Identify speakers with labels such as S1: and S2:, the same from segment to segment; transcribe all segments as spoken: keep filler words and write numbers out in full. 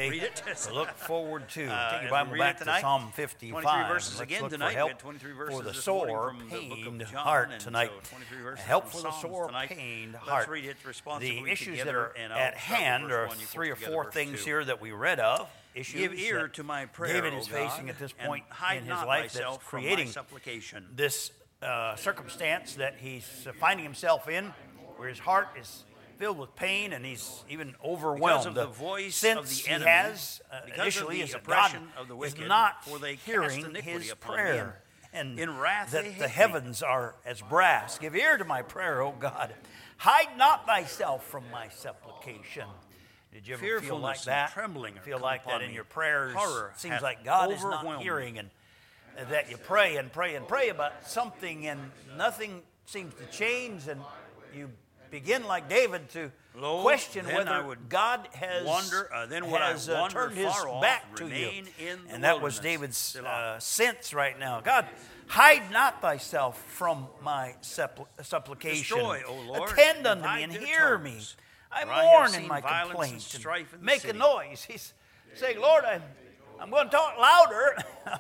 S1: day
S2: read it.
S1: to look forward to.
S2: Uh,
S1: Take your
S2: as
S1: Bible
S2: we read
S1: back
S2: it
S1: to
S2: tonight,
S1: Psalm fifty-five.
S2: twenty-three verses
S1: Let's
S2: again
S1: look
S2: tonight.
S1: for help
S2: We had twenty-three verses
S1: for the
S2: this morning
S1: sore,
S2: from the book of
S1: pained
S2: John,
S1: heart
S2: and
S1: tonight.
S2: so twenty-three verses
S1: Help
S2: from
S1: for the
S2: Psalms
S1: sore,
S2: tonight.
S1: pained
S2: Let's
S1: heart.
S2: read it responsibly
S1: The issues that
S2: together,
S1: are
S2: and I'll
S1: at
S2: start with
S1: hand
S2: verse
S1: are
S2: one. You
S1: three or
S2: put together
S1: four
S2: verse
S1: things
S2: two.
S1: here that we read of. Issues
S2: Give ear
S1: that
S2: to my prayer,
S1: David
S2: O
S1: is facing
S2: God,
S1: at this
S2: and
S1: point
S2: hide
S1: in his
S2: not
S1: life
S2: thyself
S1: that's
S2: from my
S1: creating
S2: supplication.
S1: this uh, circumstance that he's uh, finding himself in, where his heart is filled with pain and he's even overwhelmed.
S2: Because of the voice
S1: Sense
S2: of the
S1: he
S2: enemy,
S1: has uh,
S2: because of
S1: initially
S2: the
S1: is that God
S2: oppression of the
S1: is
S2: wicked,
S1: not
S2: for they cast
S1: hearing
S2: iniquity
S1: his
S2: upon
S1: prayer, and
S2: In wrath
S1: that
S2: they
S1: the
S2: hate me.
S1: heavens are as brass. Give ear to my prayer, O God. Hide not thyself from my supplication. Did you ever feel
S2: Fearfulness
S1: like
S2: and
S1: that?
S2: trembling are
S1: Feel
S2: come
S1: like that
S2: upon
S1: in
S2: me.
S1: your prayers?
S2: Horror
S1: Seems
S2: hath
S1: like God is not
S2: overwhelmed me.
S1: hearing, and that you pray and pray and pray about something and nothing seems to change, and you begin like David to
S2: Lo,
S1: question
S2: then
S1: whether
S2: I would
S1: God has,
S2: wander- uh, then would I
S1: has uh,
S2: wander
S1: turned his
S2: far off,
S1: back to you.
S2: remain in the
S1: And that was
S2: wilderness.
S1: David's
S2: Selah.
S1: uh, sense right now. God, hide not thyself from my suppl- supplication.
S2: Destroy, O Lord,
S1: Attend unto
S2: divide
S1: me and
S2: their
S1: hear me.
S2: tongues.
S1: I
S2: For I have
S1: mourn in
S2: seen
S1: my
S2: violence and
S1: complaint.
S2: strife in the
S1: Make a
S2: city.
S1: noise. He's saying, Lord, I'm, I'm going to talk louder.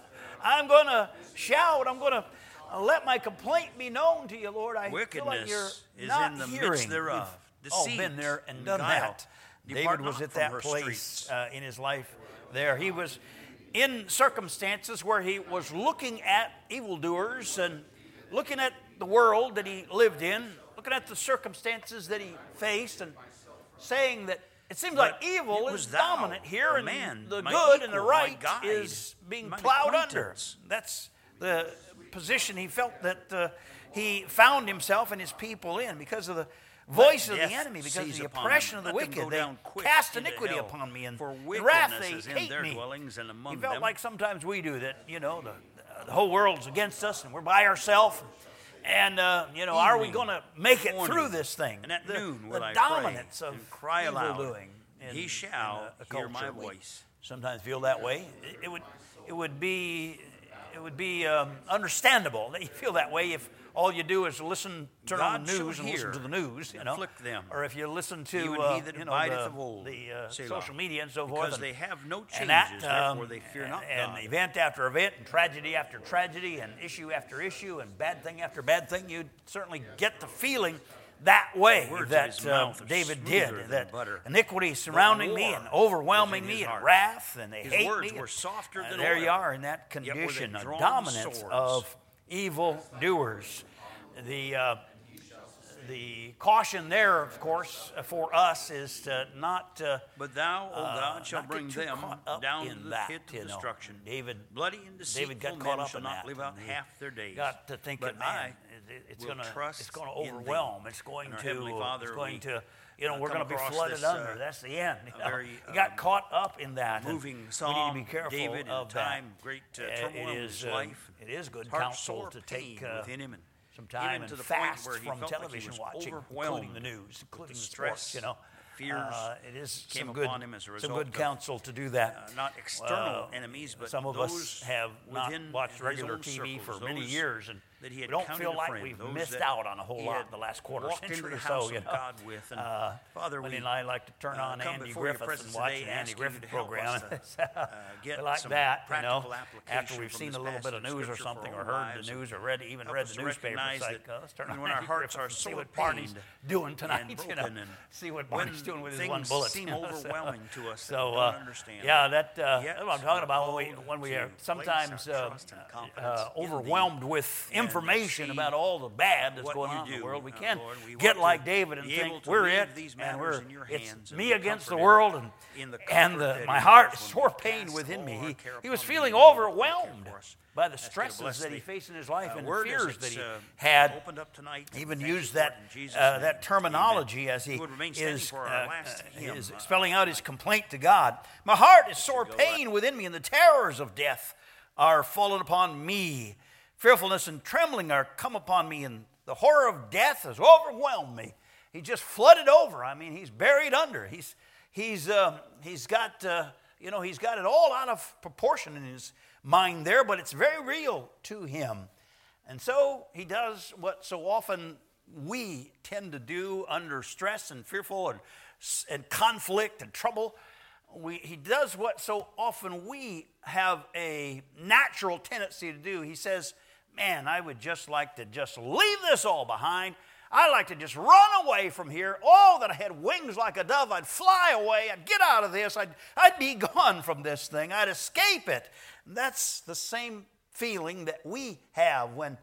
S1: I'm going to shout. I'm going to let my complaint be known to you, Lord. I feel like you're
S2: Wickedness is
S1: not
S2: in the
S1: hearing.
S2: midst thereof.
S1: We've all
S2: Deceit
S1: been there and
S2: and
S1: done
S2: guile.
S1: that.
S2: Depart
S1: David was
S2: not
S1: at
S2: from
S1: that
S2: her
S1: place
S2: streets.
S1: uh, in his life there. He was in circumstances where he was looking at evildoers and looking at the world that he lived in, looking at the circumstances that he faced, and saying that it seems like
S2: But
S1: evil
S2: it was
S1: is
S2: thou,
S1: dominant here,
S2: a
S1: and
S2: man,
S1: the
S2: my
S1: good and the
S2: equal, my
S1: right
S2: guide,
S1: is being
S2: my
S1: plowed under.
S2: acquaintance.
S1: That's the position he felt that uh, he found himself and his people in because of the voice of the
S2: death
S1: enemy, because of
S2: seize
S1: the
S2: upon
S1: oppression
S2: them.
S1: of the
S2: Let them
S1: wicked.
S2: go
S1: They
S2: down quick
S1: cast
S2: into
S1: iniquity
S2: hell.
S1: upon me, and
S2: For
S1: in wrath
S2: wickedness
S1: they
S2: is in
S1: hate
S2: their
S1: me.
S2: dwellings, and among
S1: He felt
S2: them
S1: like sometimes we do that, you know, the, the whole world's against us and we're by ourselves. And, uh, you know, are we
S2: Evening,
S1: going to make it
S2: morning,
S1: through this thing?
S2: and at
S1: the,
S2: noon
S1: the
S2: will I
S1: dominance
S2: pray
S1: of
S2: and cry aloud.
S1: evil-doing in-
S2: He shall
S1: in a, a
S2: hear my
S1: culture. We
S2: voice.
S1: sometimes feel that way. It, it would, it would be, it would be um, understandable that you feel that way if all you do is listen, turn on
S2: God
S1: the
S2: shall
S1: news and listen
S2: hear
S1: to the news, you
S2: and
S1: know,
S2: afflict them,
S1: or if you listen to
S2: even
S1: uh,
S2: he that
S1: you know,
S2: abideth
S1: the,
S2: of old,
S1: the uh,
S2: Selah.
S1: social media and so forth,
S2: Because
S1: and,
S2: they have no changes,
S1: and that, um,
S2: therefore they fear not
S1: and
S2: God.
S1: event after event, and tragedy after tragedy, and issue after issue, and bad thing after bad thing, you'd certainly get the feeling that way
S2: The words of
S1: that
S2: his
S1: uh,
S2: mouth are
S1: David
S2: smoother
S1: did,
S2: than
S1: that
S2: butter.
S1: iniquity surrounding me
S2: war
S1: and overwhelming
S2: was in
S1: me
S2: his
S1: and
S2: heart.
S1: wrath, and they
S2: His
S1: hate
S2: words
S1: me.
S2: were softer
S1: Uh,
S2: than
S1: there
S2: oil,
S1: you are in that
S2: yet were they
S1: condition, a
S2: drawn
S1: dominance
S2: swords.
S1: of evil doers. The uh, the caution there, of course, for us is to not. Uh,
S2: But thou, O
S1: uh,
S2: God, shall
S1: not get
S2: bring
S1: too
S2: them
S1: caught up
S2: down
S1: in
S2: to the
S1: that,
S2: pit of
S1: you know.
S2: destruction.
S1: David,
S2: Bloody and deceitful
S1: David got
S2: men
S1: caught up
S2: shall
S1: in
S2: not
S1: that.
S2: live out
S1: and he
S2: half their days.
S1: Got to thinking,
S2: but
S1: man,
S2: I
S1: it, it's
S2: will
S1: going to
S2: trust
S1: it's going to
S2: in thee.
S1: overwhelm. It's going
S2: And our
S1: to
S2: Heavenly Father,
S1: it's going
S2: we,
S1: to you know
S2: uh,
S1: we're
S2: come
S1: going to be
S2: across
S1: flooded
S2: this,
S1: under.
S2: uh,
S1: That's the end. You know?
S2: very,
S1: he got
S2: um,
S1: caught up in that. and
S2: moving
S1: we need
S2: psalm,
S1: to be careful
S2: David, in
S1: of
S2: a time
S1: that.
S2: great uh,
S1: Uh,
S2: turmoil
S1: it
S2: in
S1: is
S2: his
S1: uh,
S2: life.
S1: it is good
S2: Heart
S1: counsel
S2: sore
S1: to
S2: pain
S1: take uh,
S2: within him, and
S1: some
S2: even
S1: time and
S2: to the point
S1: fast
S2: where he
S1: from
S2: felt like he
S1: television
S2: was
S1: watching,
S2: overwhelmed
S1: including the news,
S2: with
S1: including
S2: the
S1: the sports.
S2: stress
S1: You know,
S2: fears
S1: uh, it is
S2: came
S1: some good,
S2: upon him as a
S1: some
S2: result
S1: good
S2: of,
S1: counsel to do that.
S2: uh, not external
S1: Uh,
S2: enemies, but
S1: some of
S2: those
S1: us have not
S2: within
S1: watched
S2: his
S1: regular
S2: own
S1: T V
S2: circles,
S1: for many
S2: those
S1: years, and
S2: that he
S1: we
S2: had
S1: don't
S2: counted
S1: feel
S2: a
S1: like
S2: friend,
S1: we've
S2: those
S1: missed
S2: that
S1: out on a whole
S2: he
S1: lot
S2: had
S1: in the last quarter
S2: walked into
S1: century
S2: the
S1: or
S2: house
S1: so. You
S2: of
S1: know,
S2: God with, and
S1: uh,
S2: Father,
S1: Wendy
S2: we,
S1: and I like to turn
S2: uh,
S1: on
S2: come
S1: Andy
S2: before your
S1: Griffith and
S2: presence
S1: watch
S2: today
S1: an
S2: and
S1: Andy
S2: ask you
S1: Griffith
S2: to help
S1: program.
S2: us to, uh, get
S1: we like
S2: some
S1: that, you
S2: practical
S1: know.
S2: application
S1: After we've
S2: from
S1: seen
S2: this
S1: a little bit of
S2: passage of
S1: news or
S2: Scripture for
S1: something,
S2: our
S1: or heard
S2: lives,
S1: the
S2: and
S1: news, or read even
S2: help
S1: read
S2: us
S1: the
S2: to
S1: newspaper.
S2: recognize
S1: It's like,
S2: that
S1: uh, let's turn
S2: even
S1: on
S2: when our
S1: Andy
S2: hearts
S1: Griffith
S2: are
S1: and see
S2: sore
S1: what Barney's
S2: pained
S1: doing tonight.
S2: and
S1: You know,
S2: broken, and
S1: see what
S2: when
S1: Barney's doing with his
S2: things
S1: one bullet.
S2: seem
S1: you know, so-
S2: overwhelming to us that
S1: So,
S2: we
S1: uh,
S2: don't understand.
S1: yeah, that uh,
S2: Yet,
S1: that's what I'm talking about when we
S2: hold
S1: when we
S2: to
S1: are
S2: place
S1: sometimes
S2: our
S1: uh,
S2: trust and confidence
S1: uh,
S2: in thee
S1: overwhelmed with
S2: and
S1: information
S2: see
S1: about all the bad that's
S2: what
S1: going
S2: you
S1: on in
S2: do,
S1: the world. We
S2: uh,
S1: can
S2: Lord. We
S1: get
S2: want
S1: like
S2: to
S1: David and
S2: be able
S1: think
S2: to
S1: we're
S2: leave
S1: it,
S2: these
S1: and
S2: matters
S1: we're
S2: in your
S1: it's
S2: hands and
S1: me
S2: be
S1: against the
S2: comforted
S1: world, and
S2: in the
S1: and
S2: comfort
S1: the,
S2: that
S1: my
S2: he
S1: heart
S2: has
S1: is
S2: when
S1: sore
S2: we
S1: pain
S2: cast
S1: within me.
S2: all our
S1: He,
S2: care
S1: he was
S2: upon thee,
S1: feeling
S2: and you will take care
S1: overwhelmed
S2: for us.
S1: by the
S2: Ask you to
S1: stresses
S2: bless
S1: that he
S2: thee.
S1: faced in his life
S2: Uh,
S1: and the
S2: word as
S1: fears that
S2: it's,
S1: he
S2: uh,
S1: had.
S2: opened up tonight, and
S1: Even
S2: thank you
S1: used
S2: for it
S1: that
S2: in Jesus'
S1: uh,
S2: name.
S1: that terminology as he
S2: You would remain standing
S1: is,
S2: for our
S1: uh,
S2: last
S1: uh,
S2: hymn,
S1: is
S2: uh,
S1: spelling out his complaint to God. My heart is sore
S2: go
S1: pain within me, and the terrors of death are fallen upon me. Fearfulness and trembling are come upon me, and the horror of death has overwhelmed me. He just flooded over. I mean, he's buried under. He's he's uh, he's got uh, you know he's got it all out of proportion in his mind there, but it's very real to him. And so he does what so often we tend to do under stress and fearful and, and conflict and trouble. we, he does what so often we have a natural tendency to do. He says, man, I would just like to just leave this all behind. I'd like to just run away from here. Oh, that I had wings like a dove. I'd fly away. I'd get out of this. I'd, I'd be gone from this thing. I'd escape it. And that's the same feeling that we have when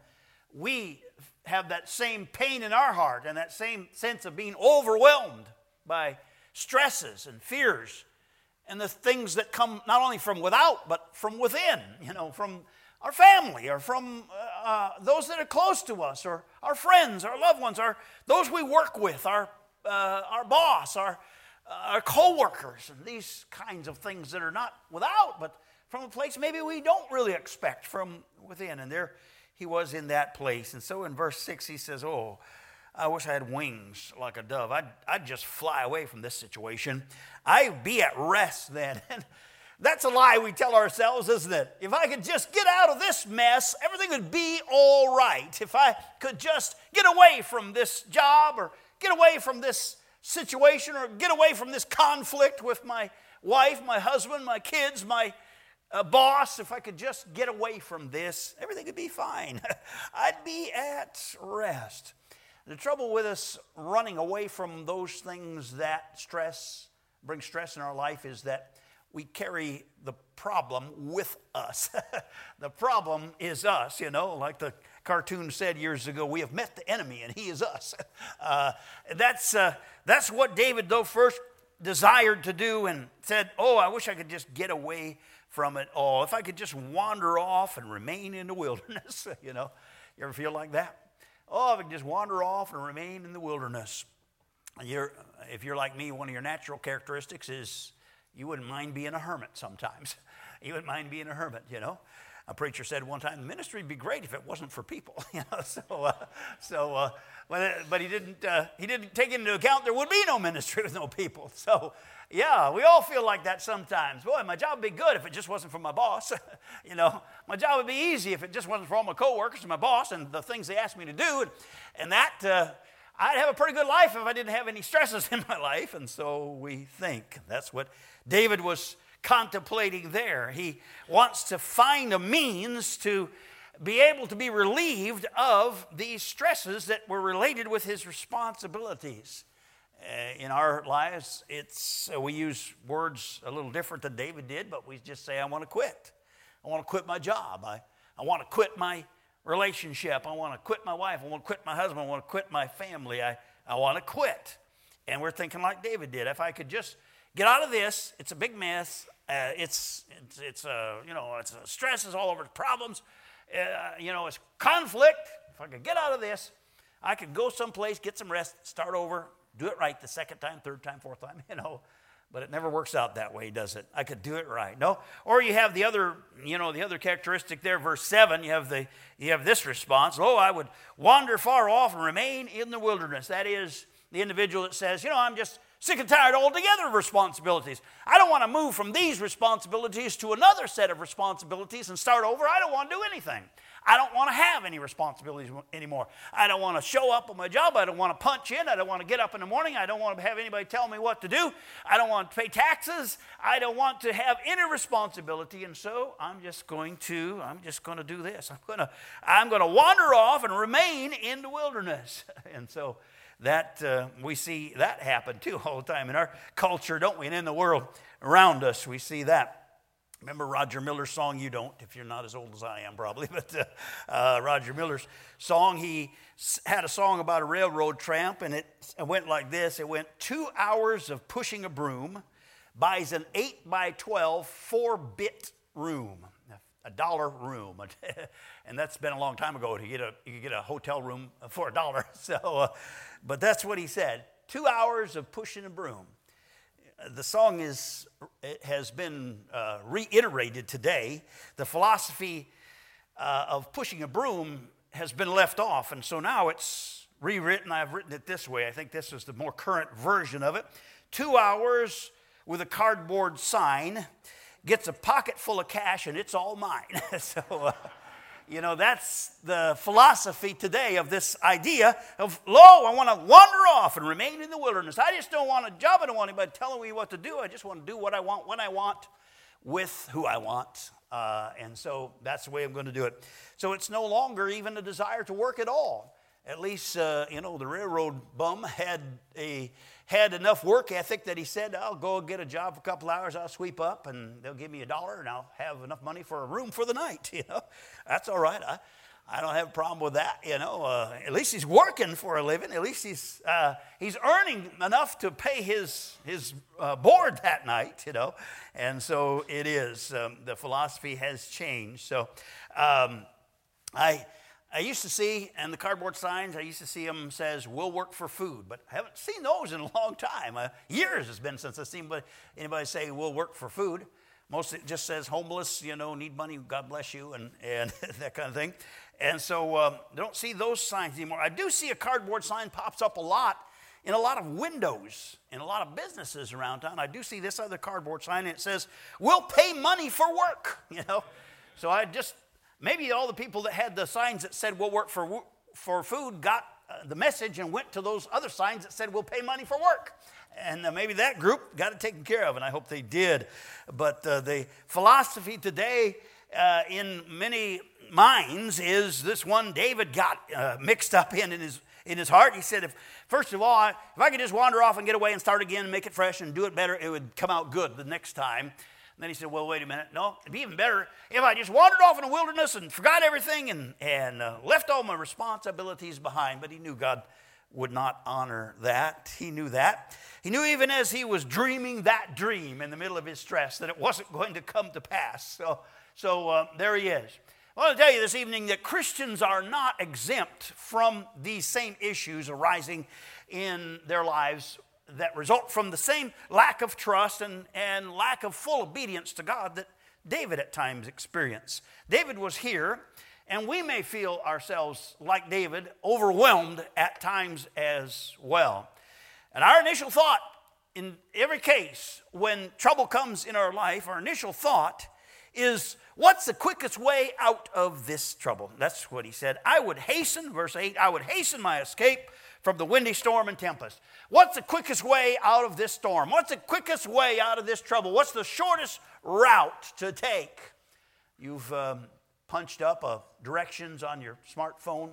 S1: we have that same pain in our heart and that same sense of being overwhelmed by stresses and fears and the things that come not only from without but from within, you know, from our family or from uh, those that are close to us or our friends, our loved ones, our, those we work with, our, uh, our boss, our, uh, our co-workers, and these kinds of things that are not without but from a place maybe we don't really expect from within. And there he was in that place. And so in verse six he says, oh, I wish I had wings like a dove. I'd, I'd just fly away from this situation. I'd be at rest then. And that's a lie we tell ourselves, isn't it? If I could just get out of this mess, everything would be all right. If I could just get away from this job or get away from this situation or get away from this conflict with my wife, my husband, my kids, my uh, boss, if I could just get away from this, everything would be fine. I'd be at rest. The trouble with us running away from those things that stress, bring stress in our life is that we carry the problem with us. The problem is us, you know, like the cartoon said years ago, we have met the enemy and he is us. Uh, that's, uh, that's what David, though, first desired to do and said, oh, I wish I could just get away from it all. If I could just wander off and remain in the wilderness, you know. You ever feel like that? Oh, if I could just wander off and remain in the wilderness. You're, if you're like me, one of your natural characteristics is you wouldn't mind being a hermit sometimes. You wouldn't mind being a hermit, you know. A preacher said one time, the ministry would be great if it wasn't for people, you know. So, uh, so, uh, but, but he didn't. Uh, he didn't take into account there would be no ministry with no people. So, yeah, we all feel like that sometimes. Boy, my job would be good if it just wasn't for my boss. You know, my job would be easy if it just wasn't for all my coworkers and my boss and the things they asked me to do, and, and that. Uh, I'd have a pretty good life if I didn't have any stresses in my life, and so we think. That's what David was contemplating there. He wants to find a means to be able to be relieved of these stresses that were related with his responsibilities. Uh, in our lives, it's uh, we use words a little different than David did, but we just say, I want to quit. I want to quit my job. I, I want to quit my relationship. I want to quit my wife. I want to quit my husband. I want to quit my family. I, I want to quit. And we're thinking like David did. If I could just get out of this, it's a big mess. Uh, it's, it's, it's uh, you know, it's uh, stress is all over, problems. Uh, you know, it's conflict. If I could get out of this, I could go someplace, get some rest, start over, do it right the second time, third time, fourth time, you know. But it never works out that way, does it? I could do it right. No? Or you have the other, you know, the other characteristic there, verse seven, you have the you have this response. Oh, I would wander far off and remain in the wilderness. That is the individual that says, you know, I'm just sick and tired altogether of responsibilities. I don't want to move from these responsibilities to another set of responsibilities and start over. I don't want to do anything. I don't want to have any responsibilities anymore. I don't want to show up on my job. I don't want to punch in. I don't want to get up in the morning. I don't want to have anybody tell me what to do. I don't want to pay taxes. I don't want to have any responsibility. And so I'm just going to, I'm just going to do this. I'm going to, I'm going to wander off and remain in the wilderness. And so that uh, we see that happen too all the time in our culture, don't we? And in the world around us, we see that. Remember Roger Miller's song? You don't, if you're not as old as I am probably, but uh, uh, Roger Miller's song, he had a song about a railroad tramp, and it, it went like this. It went, two hours of pushing a broom buys an eight by twelve four-bit room, a dollar room. And that's been a long time ago. To get a, you could get a hotel room for a dollar. So, uh, but that's what he said, two hours of pushing a broom. The song is it has been uh, reiterated today. The philosophy uh, of pushing a broom has been left off, and so now it's rewritten. I've written it this way. I think this is the more current version of it. Two hours with a cardboard sign, gets a pocket full of cash, and it's all mine. so, uh, You know, that's the philosophy today of this idea of, lo, I want to wander off and remain in the wilderness. I just don't want a job. I don't want anybody telling me what to do. I just want to do what I want, when I want, with who I want. Uh, and so that's the way I'm going to do it. So it's no longer even a desire to work at all. At least, uh, you know, the railroad bum had a had enough work ethic that he said, I'll go get a job for a couple hours, I'll sweep up, and they'll give me a dollar, and I'll have enough money for a room for the night. You know, that's all right. I, I don't have a problem with that. You know, uh, at least he's working for a living. At least he's uh, he's earning enough to pay his his uh, board that night. You know, and so it is. Um, the philosophy has changed. So, um, I. I used to see, and the cardboard signs, I used to see them says, we'll work for food, but I haven't seen those in a long time. Uh, years it's been since I've seen anybody say, we'll work for food. Mostly it just says homeless, you know, need money, God bless you, and, and that kind of thing. And so um, I don't see those signs anymore. I do see a cardboard sign pops up a lot in a lot of windows in a lot of businesses around town. I do see this other cardboard sign, and it says, we'll pay money for work, you know. So I just... Maybe all the people that had the signs that said we'll work for, for food got uh, the message and went to those other signs that said we'll pay money for work. And uh, maybe that group got it taken care of, and I hope they did. But uh, the philosophy today uh, in many minds is this one David got uh, mixed up in in his, in his heart. He said, if first of all, I, if I could just wander off and get away and start again and make it fresh and do it better, it would come out good the next time. And then he said, well, wait a minute. No, it'd be even better if I just wandered off in the wilderness and forgot everything and, and uh, left all my responsibilities behind. But he knew God would not honor that. He knew that. He knew even as he was dreaming that dream in the middle of his stress that it wasn't going to come to pass. So, so uh, there he is. I want to tell you this evening that Christians are not exempt from these same issues arising in their lives that result from the same lack of trust and, and lack of full obedience to God that David at times experienced. David was here, and we may feel ourselves, like David, overwhelmed at times as well. And our initial thought in every case when trouble comes in our life, our initial thought is, what's the quickest way out of this trouble? That's what he said. I would hasten, verse eight, I would hasten my escape from the windy storm and tempest. What's the quickest way out of this storm? What's the quickest way out of this trouble? What's the shortest route to take? You've um, punched up uh, directions on your smartphone,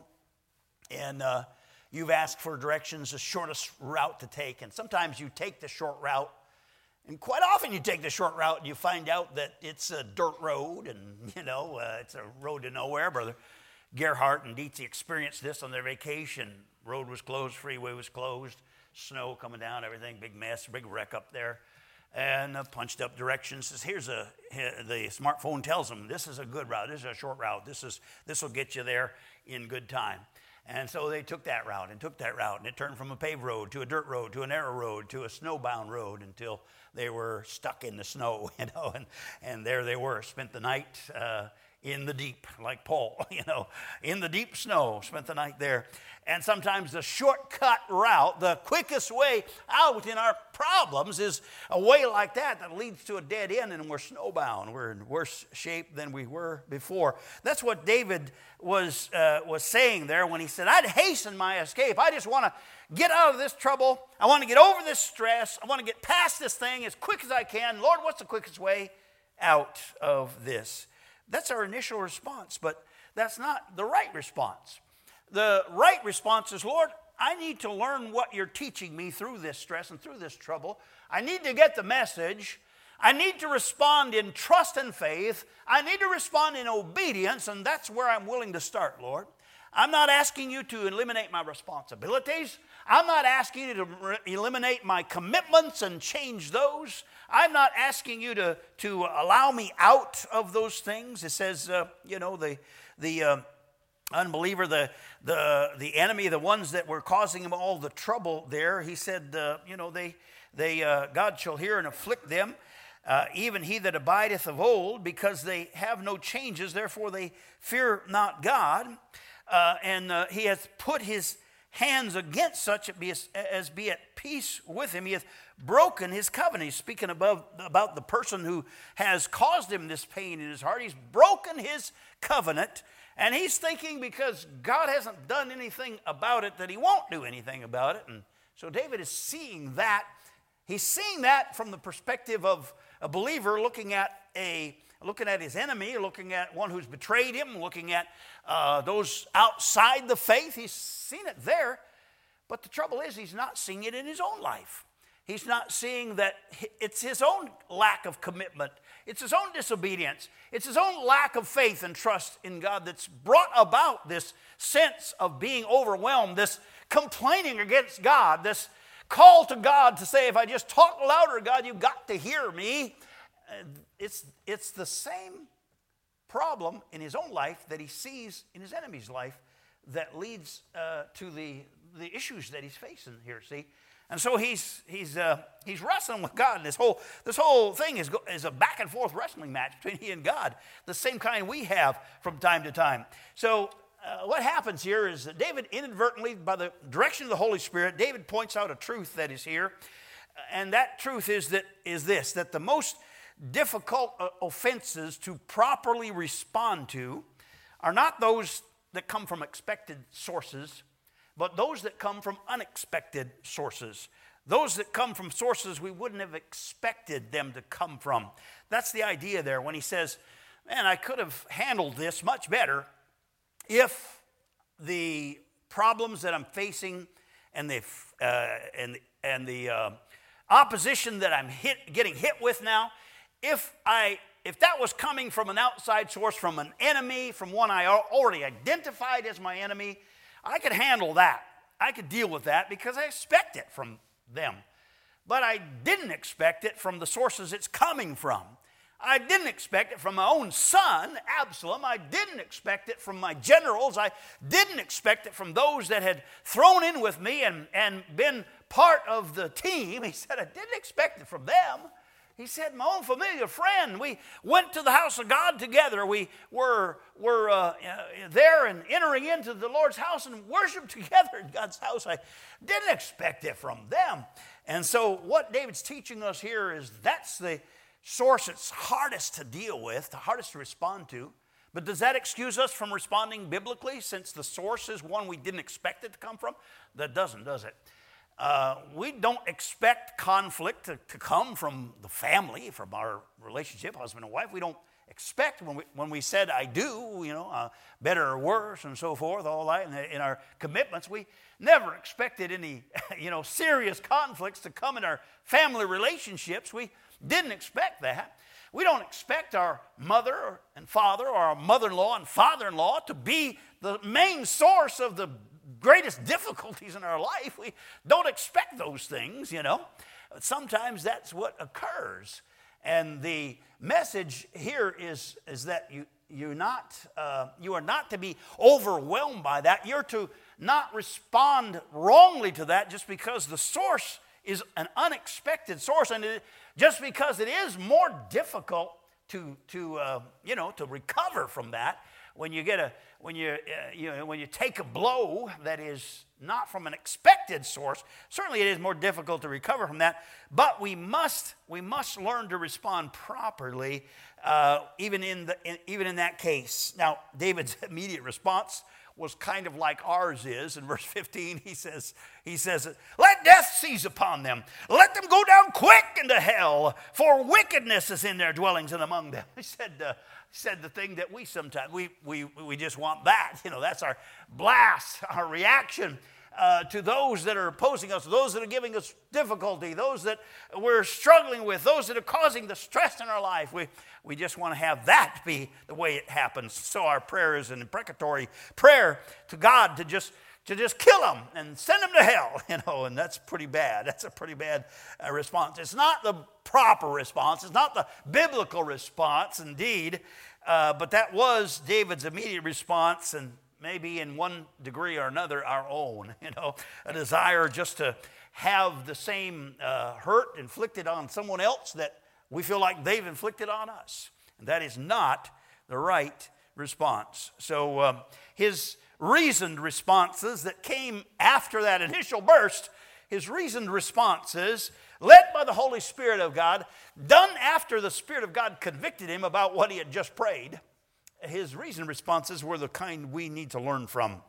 S1: and uh, you've asked for directions, the shortest route to take. And sometimes you take the short route, and quite often you take the short route and you find out that it's a dirt road, and, you know, uh, it's a road to nowhere. Brother Gerhardt and Dietze experienced this on their vacation. Road was closed, freeway was closed, snow coming down, everything, big mess, big wreck up there. And uh, punched up directions. Says, here's a, the smartphone tells them, this is a good route, this is a short route, this is this will get you there in good time. And so they took that route and took that route, and it turned from a paved road to a dirt road to a narrow road to a snowbound road until they were stuck in the snow, you know, and, and there they were, spent the night uh, in the deep, like Paul, you know, in the deep snow, spent the night there. And sometimes the shortcut route, the quickest way out in our problems is a way like that that leads to a dead end, and we're snowbound. We're in worse shape than we were before. That's what David was, uh, was saying there when he said, I'd hasten my escape. I just want to get out of this trouble. I want to get over this stress. I want to get past this thing as quick as I can. Lord, what's the quickest way out of this? That's our initial response, but that's not the right response. The right response is, Lord, I need to learn what you're teaching me through this stress and through this trouble. I need to get the message. I need to respond in trust and faith. I need to respond in obedience, and that's where I'm willing to start, Lord. I'm not asking you to eliminate my responsibilities. I'm not asking you to re- eliminate my commitments and change those. I'm not asking you to, to allow me out of those things. It says, uh, you know, the the uh, unbeliever, the the the enemy, the ones that were causing him all the trouble there. He said, uh, you know, they they uh, God shall hear and afflict them, uh, even he that abideth of old, because they have no changes. Therefore they fear not God. Uh, and uh, he has put his hands against such as be at peace with him. He hath broken his covenant. He's speaking above, about the person who has caused him this pain in his heart. He's broken his covenant, and he's thinking because God hasn't done anything about it that he won't do anything about it. And so David is seeing that. He's seeing that from the perspective of a believer looking at a looking at his enemy, looking at one who's betrayed him, looking at uh, those outside the faith. He's seen it there, but the trouble is he's not seeing it in his own life. He's not seeing that it's his own lack of commitment. It's his own disobedience. It's his own lack of faith and trust in God that's brought about this sense of being overwhelmed, this complaining against God, this call to God to say, if I just talk louder, God, you've got to hear me. It's, it's the same problem in his own life that he sees in his enemy's life that leads uh, to the, the issues that he's facing here, see? And so he's, he's, uh, he's wrestling with God. And this whole, this whole thing is, is a back and forth wrestling match between he and God, the same kind we have from time to time. So uh, what happens here is that David inadvertently, by the direction of the Holy Spirit, David points out a truth that is here. And that truth is, that, is this, that the most difficult offenses to properly respond to are not those that come from expected sources, but those that come from unexpected sources. Those that come from sources we wouldn't have expected them to come from. That's the idea there when he says, man, I could have handled this much better if the problems that I'm facing and the, uh, and, and the uh, opposition that I'm hit, getting hit with now, If I, if that was coming from an outside source, from an enemy, from one I already identified as my enemy, I could handle that. I could deal with that because I expect it from them. But I didn't expect it from the sources it's coming from. I didn't expect it from my own son, Absalom. I didn't expect it from my generals. I didn't expect it from those that had thrown in with me and, and been part of the team. He said, I didn't expect it from them. He said, my own familiar friend, we went to the house of God together. We were, were uh, there and entering into the Lord's house and worshiped together in God's house. I didn't expect it from them. And so what David's teaching us here is that's the source that's hardest to deal with, the hardest to respond to. But does that excuse us from responding biblically since the source is one we didn't expect it to come from? That doesn't, does it? Uh, we don't expect conflict to, to come from the family, from our relationship, husband and wife. We don't expect when we, when we said I do, you know, uh, better or worse and so forth, all that in, in our commitments. We never expected any, you know, serious conflicts to come in our family relationships. We didn't expect that. We don't expect our mother and father or our mother-in-law and father-in-law to be the main source of the greatest difficulties in our life. We don't expect those things, you know. But sometimes that's what occurs. And the message here is, is that you, you're not, uh, you are not to be overwhelmed by that. You're to not respond wrongly to that just because the source is an unexpected source. And it, just because it is more difficult to, to uh, you know, to recover from that, when you get a when you uh, you know when you take a blow that is not from an expected source, certainly it is more difficult to recover from that. But we must we must learn to respond properly, uh, even in the in, even in that case. Now, David's immediate response was kind of like ours is. In verse fifteen, he says, he says, let death seize upon them. Let them go down quick into hell, for wickedness is in their dwellings and among them. He said, uh, he said the thing that we sometimes, we, we, we just want that. You know, that's our blast, our reaction uh, to those that are opposing us, those that are giving us difficulty, those that we're struggling with, those that are causing the stress in our life. We, we just want to have that be the way it happens. So our prayer is an imprecatory prayer to God to just to just kill them and send them to hell, you know, and that's pretty bad. That's a pretty bad uh, response. It's not the proper response. It's not the biblical response, indeed, uh, but that was David's immediate response, and maybe in one degree or another our own, you know, a desire just to have the same uh, hurt inflicted on someone else that we feel like they've inflicted on us. And that is not the right response. So um, his reasoned responses that came after that initial burst, his reasoned responses, led by the Holy Spirit of God, done after the Spirit of God convicted him about what he had just prayed, his reasoned responses were the kind we need to learn from.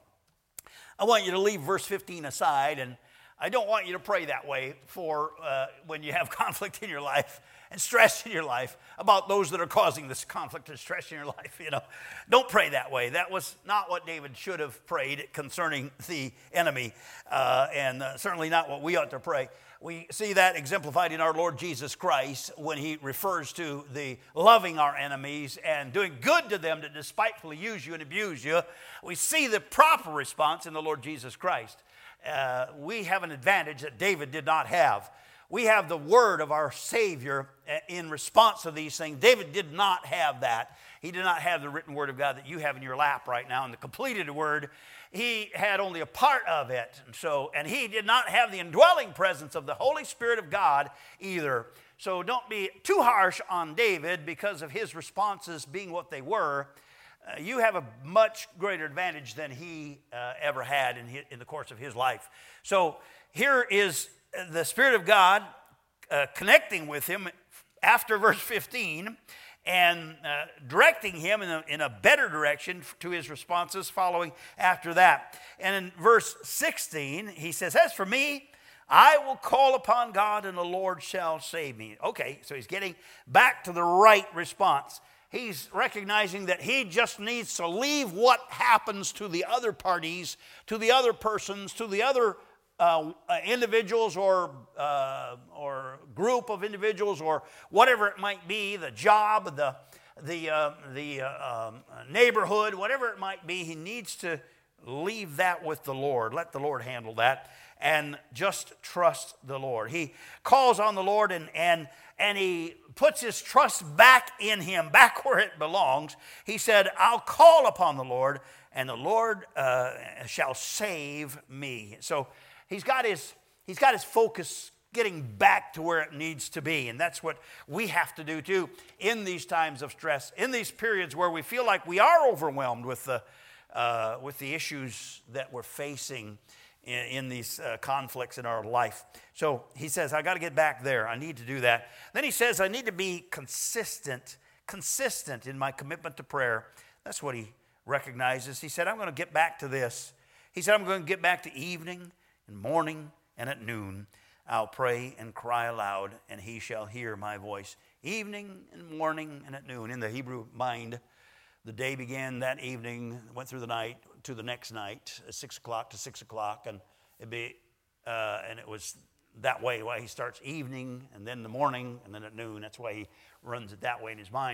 S1: I want you to leave verse fifteen aside, and I don't want you to pray that way for uh, when you have conflict in your life and stress in your life about those that are causing this conflict and stress in your life. You know, don't pray that way. That was not what David should have prayed concerning the enemy, uh, and uh, certainly not what we ought to pray. We see that exemplified in our Lord Jesus Christ when he refers to the loving our enemies and doing good to them that despitefully use you and abuse you. We see the proper response in the Lord Jesus Christ. Uh, we have an advantage that David did not have. We have the word of our Savior in response to these things. David did not have that. He did not have the written word of God that you have in your lap right now, and the completed word. He had only a part of it. And so, and he did not have the indwelling presence of the Holy Spirit of God either. So don't be too harsh on David because of his responses being what they were. Uh, you have a much greater advantage than he uh, ever had in, his, in the course of his life. So here is the Spirit of God uh, connecting with him after verse fifteen and uh, directing him in a, in a better direction to his responses following after that. And in verse sixteen, he says, as for me, I will call upon God and the Lord shall save me. Okay, so he's getting back to the right response. He's recognizing that he just needs to leave what happens to the other parties, to the other persons, to the other uh, individuals or uh, or group of individuals or whatever it might be, the job, the the uh, the uh, um, neighborhood, whatever it might be. He needs to leave that with the Lord. Let the Lord handle that and just trust the Lord. He calls on the Lord and and and he puts his trust back in him, back where it belongs. He said, I'll call upon the Lord, and the Lord uh, shall save me. So he's got his he's got his focus getting back to where it needs to be. And that's what we have to do too in these times of stress, in these periods where we feel like we are overwhelmed with the, uh, with the issues that we're facing in, in these uh, conflicts in our life. So he says, I got to get back there. I need to do that. Then he says, I need to be consistent, consistent in my commitment to prayer. That's what he recognizes. He said, I'm going to get back to this. He said, I'm going to get back to evening and morning and at noon. I'll pray and cry aloud, and he shall hear my voice. Evening and morning and at noon. In the Hebrew mind, the day began that evening, went through the night to the next night, six o'clock to six o'clock, and it'd be, uh, and it was that way. Why he starts evening and then the morning and then at noon. That's why he runs it that way in his mind.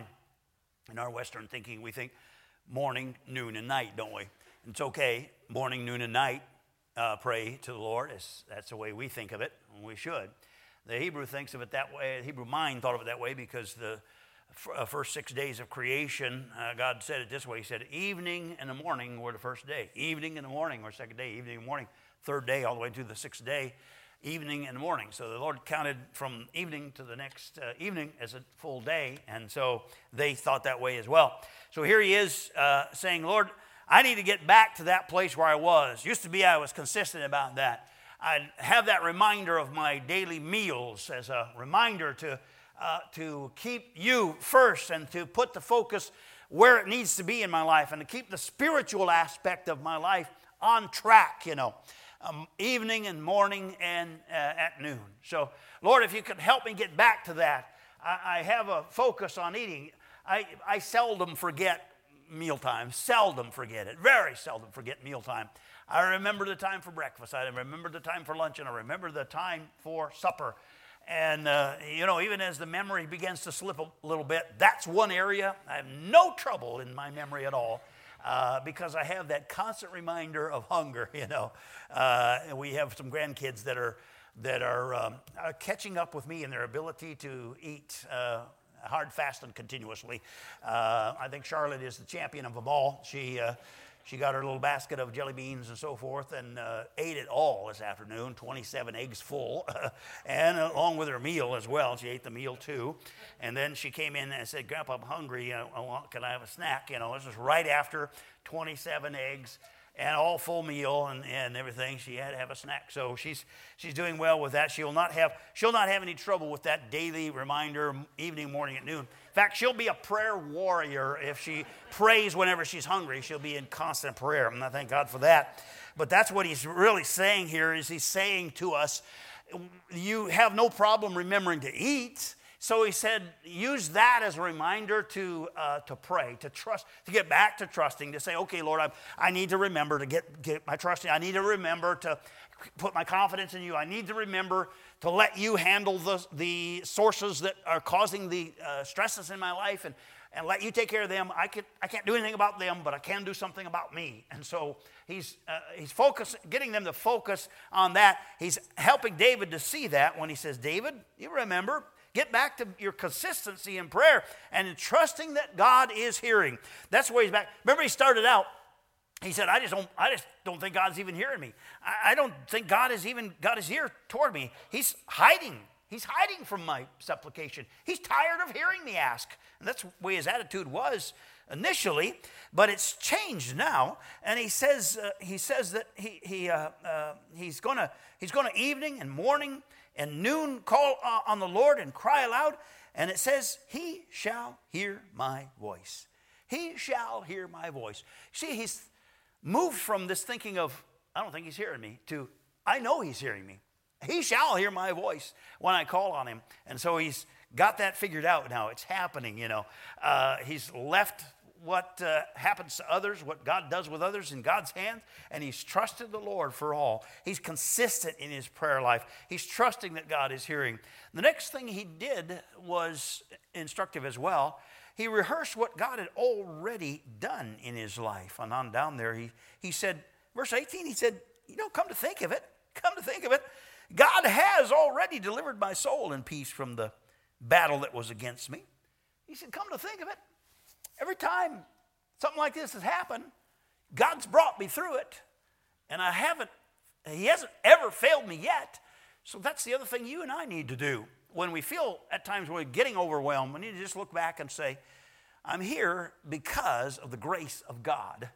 S1: In our Western thinking, we think morning, noon, and night, don't we? And it's okay, morning, noon, and night. Uh, pray to the Lord. It's, that's the way we think of it, and we should. The Hebrew thinks of it that way. The Hebrew mind thought of it that way because the f- uh, first six days of creation, uh, God said it this way. He said, evening and the morning were the first day. Evening and the morning were second day. Evening and morning, third day, all the way to the sixth day. Evening and the morning. So the Lord counted from evening to the next uh, evening as a full day, and so they thought that way as well. So here he is uh, saying, Lord, I need to get back to that place where I was. Used to be I was consistent about that. I'd have that reminder of my daily meals as a reminder to, uh, to keep you first and to put the focus where it needs to be in my life and to keep the spiritual aspect of my life on track, you know, um, evening and morning and uh, at noon. So, Lord, if you could help me get back to that. I, I have a focus on eating. I, I seldom forget mealtime, seldom forget it, very seldom forget mealtime. I remember the time for breakfast, I remember the time for lunch, and I remember the time for supper. And, uh, you know, even as the memory begins to slip a little bit, that's one area I have no trouble in my memory at all uh, because I have that constant reminder of hunger, you know. Uh, and we have some grandkids that are, that are, um, are catching up with me in their ability to eat uh, hard fasting continuously. Uh, I think Charlotte is the champion of them all. She uh, she got her little basket of jelly beans and so forth and uh, ate it all this afternoon, twenty-seven eggs full, and along with her meal as well. She ate the meal too. And then she came in and said, Grandpa, I'm hungry. I want, can I have a snack? You know, this was right after twenty-seven eggs. and all full meal and, and everything. She had to have a snack. So she's she's doing well with that. She'll not have she'll not have any trouble with that daily reminder, evening, morning, at noon. In fact, she'll be a prayer warrior if she prays whenever she's hungry. She'll be in constant prayer, and I thank God for that. But that's what he's really saying here, is he's saying to us, you have no problem remembering to eat. So he said, use that as a reminder to uh, to pray, to trust, to get back to trusting, to say, okay, Lord, I, I need to remember to get, get my trusting. I need to remember to put my confidence in you. I need to remember to let you handle the, the sources that are causing the uh, stresses in my life, and, and let you take care of them. I, can, I can't do anything about them, but I can do something about me. And so he's, uh, he's focus, getting them to focus on that. He's helping David to see that when he says, David, you remember, get back to your consistency in prayer and in trusting that God is hearing. That's where he's back. Remember, he started out, he said, I just don't, I just don't think God's even hearing me. I, I don't think God is even, God is here toward me. He's hiding. He's hiding from my supplication. He's tired of hearing me ask. And that's the way his attitude was initially, but it's changed now. And he says, uh, he says that he, he, uh, uh, he's going to he's going to evening and morning and noon call uh, on the Lord and cry aloud. And it says, he shall hear my voice. He shall hear my voice. See, he's moved from this thinking of, I don't think he's hearing me, to, I know he's hearing me. He shall hear my voice when I call on him. And so he's got that figured out now. It's happening, you know. Uh, he's left what uh, happens to others, what God does with others in God's hands, and he's trusted the Lord for all. He's consistent in his prayer life. He's trusting that God is hearing. The next thing he did was instructive as well. He rehearsed what God had already done in his life. And on down there, he, he said, verse eighteen, he said, you know, come to think of it, come to think of it, God has already delivered my soul in peace from the battle that was against me. He said, come to think of it, every time something like this has happened, God's brought me through it, and I haven't, he hasn't ever failed me yet. So that's the other thing you and I need to do. When we feel at times when we're getting overwhelmed, we need to just look back and say, I'm here because of the grace of God.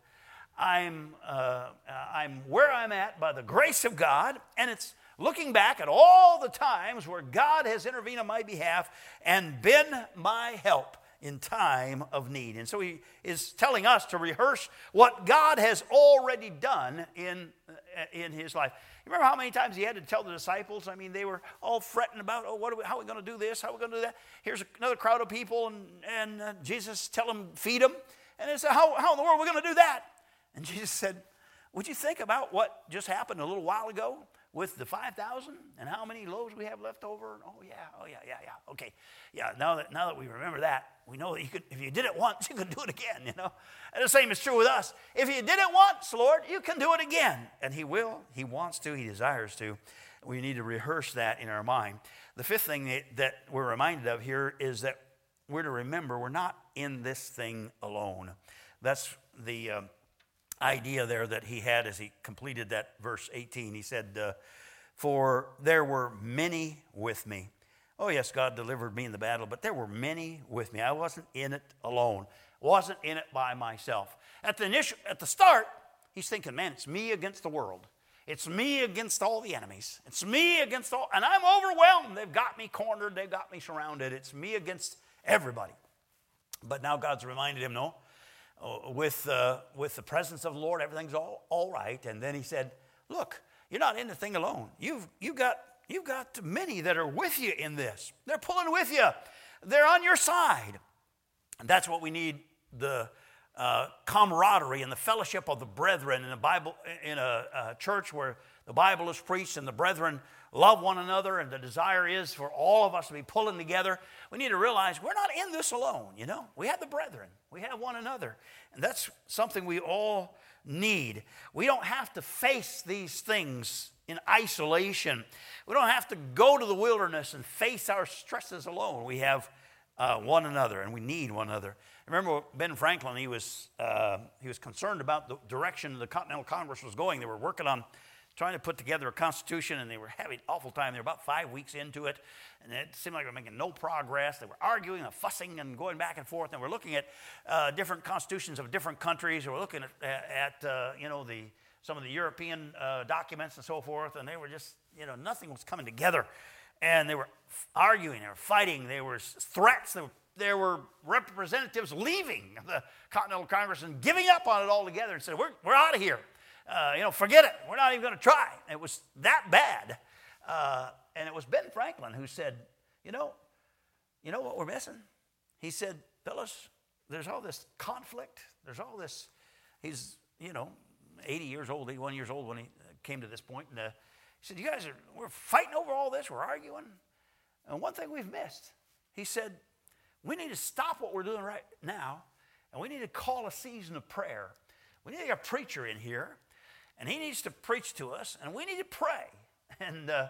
S1: I'm, uh, I'm where I'm at by the grace of God, and it's looking back at all the times where God has intervened on my behalf and been my help in time of need. And so he is telling us to rehearse what God has already done in, in his life. You remember how many times he had to tell the disciples? I mean, they were all fretting about, oh, what are we, how are we going to do this? How are we going to do that? Here's another crowd of people, and, and uh, Jesus tell them, feed them. And they said, how, how in the world are we going to do that? And Jesus said, would you think about what just happened a little while ago with the five thousand and how many loaves we have left over? Oh, yeah, oh, yeah, yeah, yeah. Okay, yeah, now that now that we remember that, we know that you could, if you did it once, you could do it again, you know. And the same is true with us. If you did it once, Lord, you can do it again. And he will, he wants to, he desires to. We need to rehearse that in our mind. The fifth thing that, that we're reminded of here is that we're to remember we're not in this thing alone. That's the um, idea there that he had as he completed that verse eighteen. He said, uh, for there were many with me. Oh yes, God delivered me in the battle, but there were many with me. I wasn't in it alone. Wasn't in it by myself. At the initial, at the start, he's thinking, man, it's me against the world. It's me against all the enemies. It's me against all, and I'm overwhelmed. They've got me cornered. They've got me surrounded. It's me against everybody. But now God's reminded him, no, with, uh, with the presence of the Lord, everything's all, all right. And then he said, look, you're not in the thing alone. You've, you've, got, you've got many that are with you in this. They're pulling with you. They're on your side. And that's what we need, the uh, camaraderie and the fellowship of the brethren in a Bible, in a, a church where the Bible is preached and the brethren love one another, and the desire is for all of us to be pulling together. We need to realize we're not in this alone, you know. We have the brethren. We have one another. And that's something we all need. We don't have to face these things in isolation. We don't have to go to the wilderness and face our stresses alone. We have uh, one another, and we need one another. Remember Ben Franklin, he was, uh, he was concerned about the direction the Continental Congress was going. They were working on trying to put together a constitution, and they were having an awful time. They were about five weeks into it, and it seemed like they were making no progress. They were arguing and fussing and going back and forth, and we're looking at uh, different constitutions of different countries. We're looking at, at uh, you know, the some of the European uh, documents and so forth, and they were just, you know, nothing was coming together. And they were arguing, they were fighting, there were threats, there were, there were representatives leaving the Continental Congress and giving up on it altogether and said, we're, we're out of here. Uh, you know, forget it. We're not even going to try. It was that bad. Uh, and it was Ben Franklin who said, you know, you know what we're missing? He said, fellas, there's all this conflict. There's all this. He's, you know, eighty years old, eighty-one years old when he came to this point. And uh, he said, you guys are, we're fighting over all this. We're arguing. And one thing we've missed, he said, we need to stop what we're doing right now, and we need to call a season of prayer. We need to get a preacher in here, and he needs to preach to us, and we need to pray. And uh,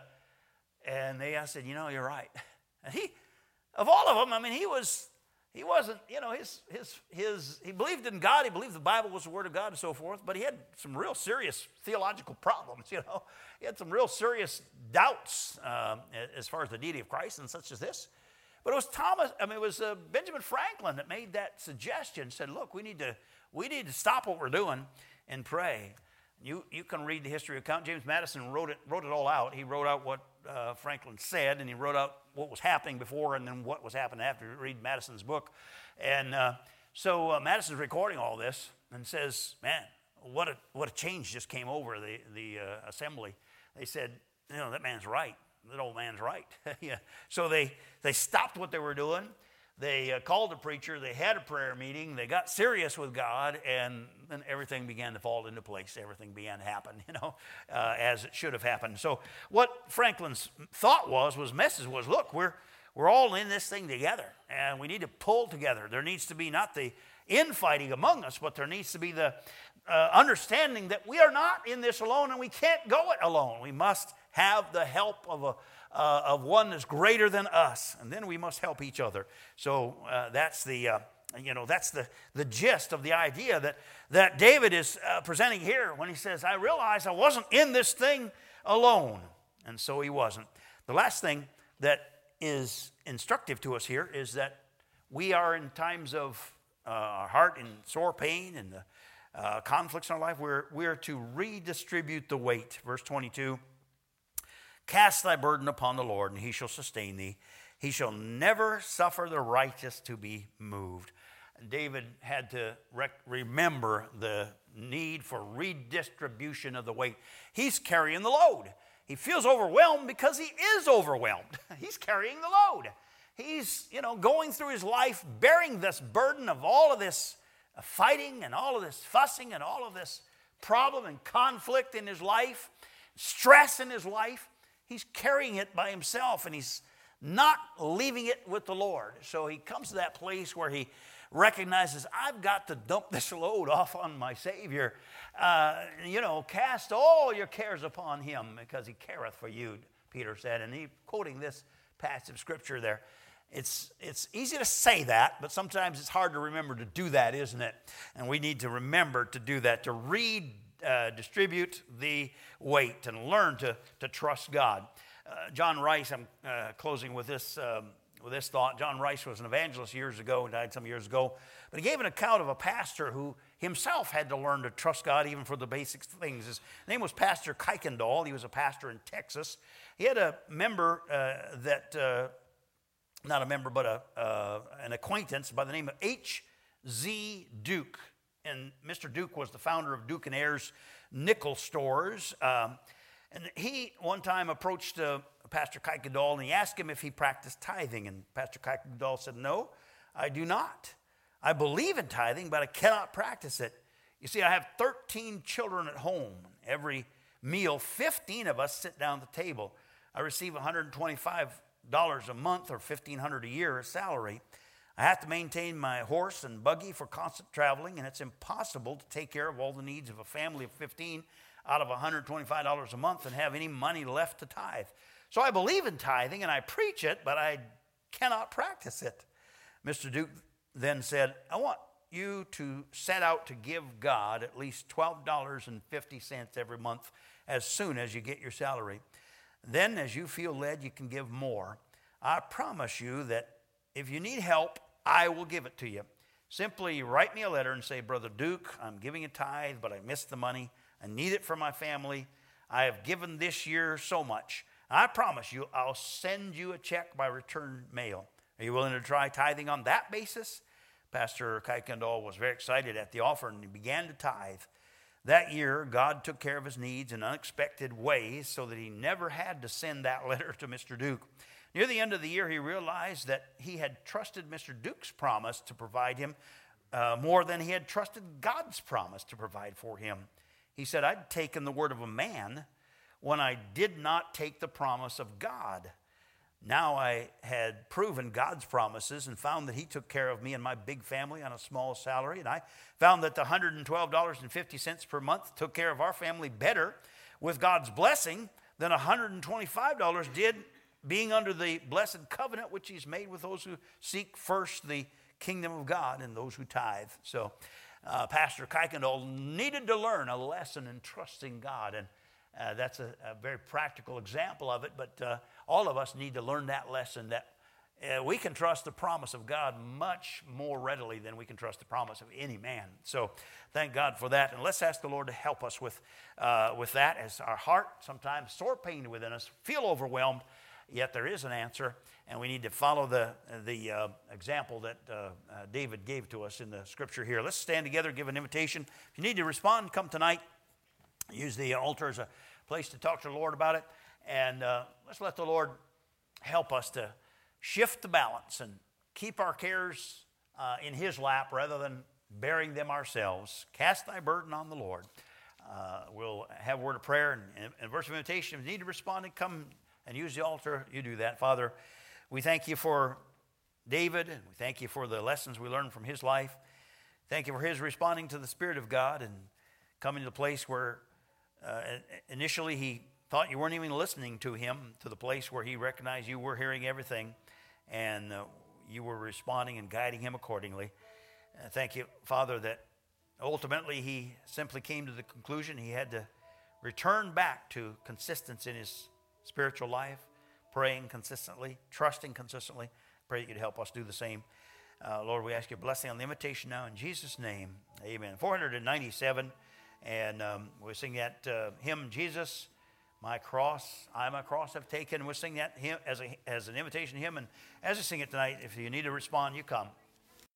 S1: and they, I said, you know, you're right. And he, of all of them, I mean, he was, he wasn't, you know, his his his he believed in God. He believed the Bible was the Word of God and so forth. But he had some real serious theological problems. You know, he had some real serious doubts um, as far as the deity of Christ and such as this. But it was Thomas. I mean, it was uh, Benjamin Franklin that made that suggestion. Said, look, we need to we need to stop what we're doing and pray. You you can read the history account. James Madison wrote it wrote it all out. He wrote out what uh, Franklin said, and he wrote out what was happening before and then what was happening after. You read Madison's book. And uh, so uh, Madison's recording all this and says, man, what a what a change just came over the, the uh, assembly. They said, you know, that man's right. That old man's right. Yeah. So they, they stopped what they were doing. They uh, called the preacher. They had a prayer meeting. They got serious with God, and then everything began to fall into place. Everything began to happen, you know, uh, as it should have happened. So what Franklin's thought was, was message was, look, we're we're all in this thing together, and we need to pull together. There needs to be not the infighting among us, but there needs to be the uh, understanding that we are not in this alone, and we can't go it alone. We must have the help of a uh, of one that's greater than us, and then we must help each other. So uh, that's the uh, you know that's the the gist of the idea that that David is uh, presenting here when he says, "I realized I wasn't in this thing alone," and so he wasn't. The last thing that is instructive to us here is that we are in times of uh, heart and sore pain and the uh, conflicts in our life. We're we're to redistribute the weight. Verse twenty-two. Cast thy burden upon the Lord, and he shall sustain thee. He shall never suffer the righteous to be moved. David had to rec- remember the need for redistribution of the weight. He's carrying the load. He feels overwhelmed because he is overwhelmed. He's carrying the load. He's, you know, going through his life bearing this burden of all of this fighting and all of this fussing and all of this problem and conflict in his life, stress in his life. He's carrying it by himself, and he's not leaving it with the Lord. So he comes to that place where he recognizes, I've got to dump this load off on my Savior. Uh, you know, cast all your cares upon him because he careth for you, Peter said. And he quoting this passage of Scripture there. It's, it's easy to say that, but sometimes it's hard to remember to do that, isn't it? And we need to remember to do that, to read Uh, distribute the weight and learn to, to trust God. Uh, John Rice, I'm uh, closing with this, um, with this thought. John Rice was an evangelist years ago and died some years ago. But he gave an account of a pastor who himself had to learn to trust God even for the basic things. His name was Pastor Kuykendall. He was a pastor in Texas. He had a member uh, that, uh, not a member, but a, uh, an acquaintance by the name of H Z Duke. And Mister Duke was the founder of Duke and Ayers Nickel Stores. Um, and he one time approached uh, Pastor Kuykendall, and he asked him if he practiced tithing. And Pastor Kuykendall said, no, I do not. I believe in tithing, but I cannot practice it. You see, I have thirteen children at home. Every meal, fifteen of us sit down at the table. I receive one hundred twenty-five dollars a month or fifteen hundred dollars a year as salary. I have to maintain my horse and buggy for constant traveling, and it's impossible to take care of all the needs of a family of fifteen out of one hundred twenty-five dollars a month and have any money left to tithe. So I believe in tithing, and I preach it, but I cannot practice it. Mister Duke then said, I want you to set out to give God at least twelve dollars and fifty cents every month as soon as you get your salary. Then, as you feel led, you can give more. I promise you that if you need help, I will give it to you. Simply write me a letter and say, Brother Duke, I'm giving a tithe, but I missed the money. I need it for my family. I have given this year so much. I promise you, I'll send you a check by return mail. Are you willing to try tithing on that basis? Pastor Kuykendall was very excited at the offer, and he began to tithe. That year, God took care of his needs in unexpected ways so that he never had to send that letter to Mister Duke. Near the end of the year, he realized that he had trusted Mister Duke's promise to provide him uh, more than he had trusted God's promise to provide for him. He said, I'd taken the word of a man when I did not take the promise of God. Now I had proven God's promises and found that he took care of me and my big family on a small salary. And I found that the one hundred twelve dollars and fifty cents per month took care of our family better with God's blessing than one hundred twenty-five dollars did being under the blessed covenant which he's made with those who seek first the kingdom of God and those who tithe. So uh, Pastor Kuykendall needed to learn a lesson in trusting God, and Uh, that's a, a very practical example of it, but uh, all of us need to learn that lesson, that uh, we can trust the promise of God much more readily than we can trust the promise of any man. So thank God for that, and let's ask the Lord to help us with, uh, with that, as our heart, sometimes sore pain within us, feel overwhelmed, yet there is an answer, and we need to follow the, the uh, example that uh, uh, David gave to us in the scripture here. Let's stand together, give an invitation. If you need to respond, come tonight. Use the altar as a place to talk to the Lord about it. And uh, let's let the Lord help us to shift the balance and keep our cares uh, in his lap rather than bearing them ourselves. Cast thy burden on the Lord. Uh, we'll have a word of prayer and, and a verse of invitation. If you need to respond and come and use the altar, you do that. Father, we thank you for David, and we thank you for the lessons we learned from his life. Thank you for his responding to the Spirit of God and coming to the place where Uh, initially, he thought you weren't even listening to him, to the place where he recognized you were hearing everything, and uh, you were responding and guiding him accordingly. Uh, thank you, Father, that ultimately he simply came to the conclusion he had to return back to consistency in his spiritual life, praying consistently, trusting consistently. Pray that you'd help us do the same. Uh, Lord, we ask your blessing on the invitation now in Jesus' name. Amen. four hundred ninety-seven. And um, we sing that uh, hymn, Jesus, my cross, I my cross have taken. We'll sing that hymn as, a, as an invitation hymn. And as we sing it tonight, if you need to respond, you come.